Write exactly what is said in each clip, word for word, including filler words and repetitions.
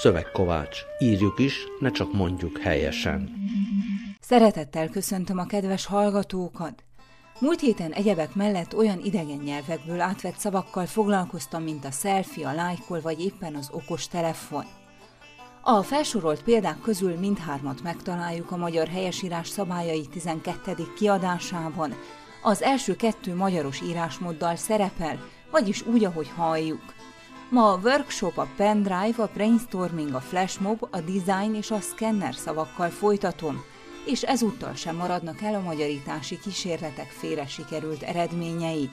Szövegkovács. Írjuk is, ne csak mondjuk helyesen. Szeretettel köszöntöm a kedves hallgatókat! Múlt héten egyebek mellett olyan idegen nyelvekből átvett szavakkal foglalkoztam, mint a selfie, a lájkol vagy éppen az okos telefon. A felsorolt példák közül mindhármat megtaláljuk a magyar helyesírás szabályai tizenkettedik kiadásában. Az első kettő magyaros írásmóddal szerepel, vagyis úgy, ahogy halljuk. Ma a workshop, a pendrive, a brainstorming, a flashmob, a design és a scanner szavakkal folytatom, és ezúttal sem maradnak el a magyarítási kísérletek félre sikerült eredményei.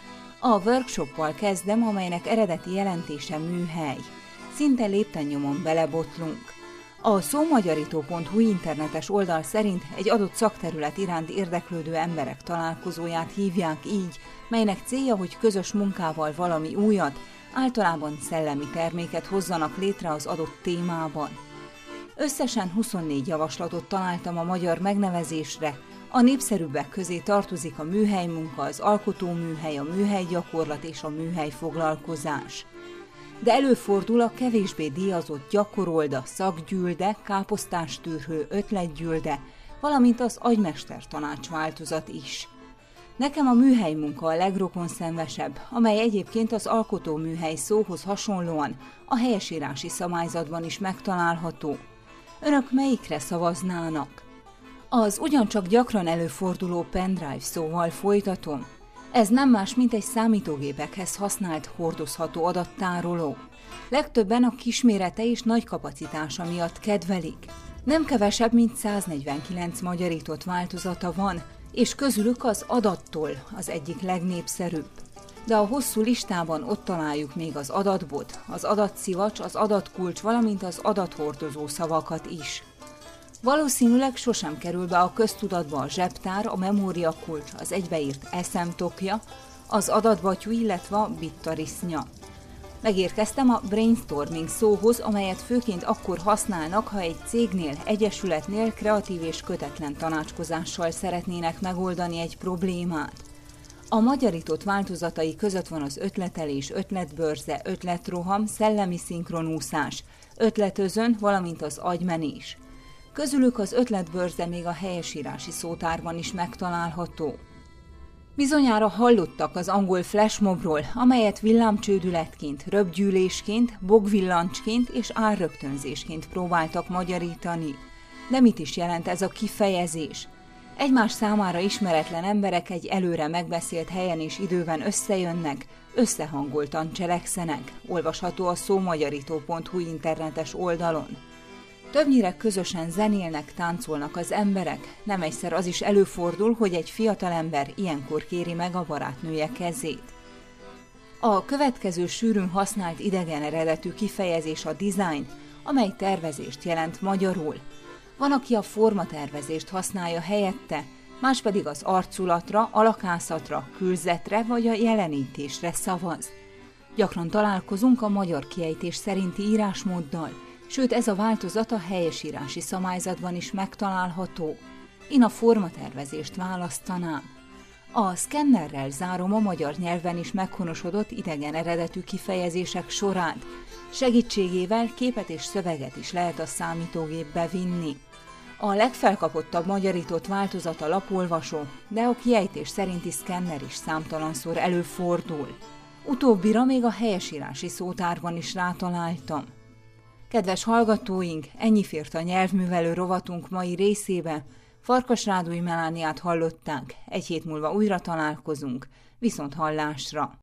A workshoppal kezdem, amelynek eredeti jelentése műhely. Szinte léptennyomon belebotlunk. A szómagyarító pont hu internetes oldal szerint egy adott szakterület iránt érdeklődő emberek találkozóját hívják így, melynek célja, hogy közös munkával valami újat, általában szellemi terméket hozzanak létre az adott témában. Összesen huszonnégy javaslatot találtam a magyar megnevezésre, a népszerűbbek közé tartozik a műhelymunka, az alkotóműhely, a műhelygyakorlat és a műhelyfoglalkozás. De előfordul a kevésbé díjazott gyakorolda, szakgyűlde, káposztástűrhő, ötletgyűlde, valamint az agymester tanács változat is. Nekem a műhelymunka a legrokonszenvesebb, amely egyébként az alkotóműhely szóhoz hasonlóan a helyesírási szabályzatban is megtalálható. Önök melyikre szavaznának? Az ugyancsak gyakran előforduló pendrive szóval folytatom. Ez nem más, mint egy számítógépekhez használt hordozható adattároló. Legtöbben a kismérete és nagy kapacitása miatt kedvelik. Nem kevesebb, mint száznegyvenkilenc magyarított változata van, és közülük az adattól az egyik legnépszerűbb. De a hosszú listában ott találjuk még az adatbot, az adatszivacs, az adatkulcs, valamint az adathordozó szavakat is. Valószínűleg sosem kerül be a köztudatba a zsebtár, a memóriakulcs, az egybeírt eszemtokja, az adatbatyú, illetve a bittarisznya. Megérkeztem a brainstorming szóhoz, amelyet főként akkor használnak, ha egy cégnél, egyesületnél kreatív és kötetlen tanácskozással szeretnének megoldani egy problémát. A magyarított változatai között van az ötletelés, ötletbörze, ötletroham, szellemi szinkronúszás, ötletözön, valamint az agymenés. Közülük az ötletbörze még a helyesírási szótárban is megtalálható. Bizonyára hallottak az angol flashmobról, amelyet villámcsődületként, röpgyűlésként, bogvillancsként és árrögtönzésként próbáltak magyarítani. De mit is jelent ez a kifejezés? Egymás számára ismeretlen emberek egy előre megbeszélt helyen és időben összejönnek, összehangoltan cselekszenek, olvasható a szómagyarító pont hu internetes oldalon. Többnyire közösen zenélnek, táncolnak az emberek, nem egyszer az is előfordul, hogy egy fiatalember ilyenkor kéri meg a barátnője kezét. A következő sűrűn használt idegen eredetű kifejezés a design, amely tervezést jelent magyarul. Van, aki a formatervezést használja helyette, más pedig az arculatra, alakászatra, külzetre vagy a jelenítésre szavaz. Gyakran találkozunk a magyar kiejtés szerinti írásmóddal, sőt ez a változat a helyesírási szabályzatban is megtalálható. Én a formatervezést választanám. A szkennerrel zárom a magyar nyelven is meghonosodott idegen eredetű kifejezések sorát. Segítségével képet és szöveget is lehet a számítógépbe vinni. A legfelkapottabb magyarított változat a lapolvasó, de a kiejtés szerinti szkenner is számtalanszor előfordul. Utóbbira még a helyesírási szótárban is rátaláltam. Kedves hallgatóink, ennyi fért a nyelvművelő rovatunk mai részébe. Farkas Ráduy Melániát hallották, egy hét múlva újra találkozunk, viszont hallásra!